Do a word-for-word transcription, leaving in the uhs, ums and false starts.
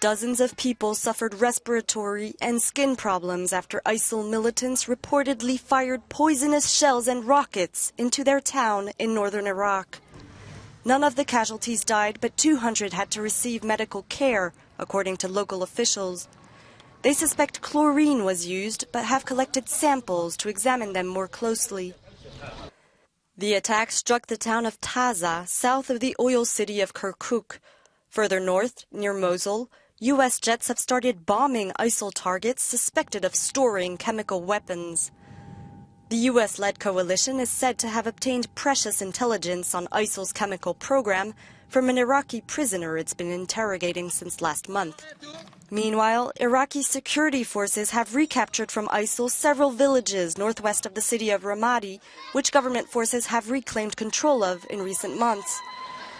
Dozens of people suffered respiratory and skin problems after ISIL militants reportedly fired poisonous shells and rockets into their town in northern Iraq. None of the casualties died, but two hundred had to receive medical care, according to local officials. They suspect chlorine was used, but have collected samples to examine them more closely. The attack struck the town of Taza, south of the oil city of Kirkuk. Further north, near Mosul, U S jets have started bombing ISIL targets suspected of storing chemical weapons. The U S-led coalition is said to have obtained precious intelligence on ISIL's chemical program from an Iraqi prisoner it's been interrogating since last month. Meanwhile, Iraqi security forces have recaptured from ISIL several villages northwest of the city of Ramadi, which government forces have reclaimed control of in recent months.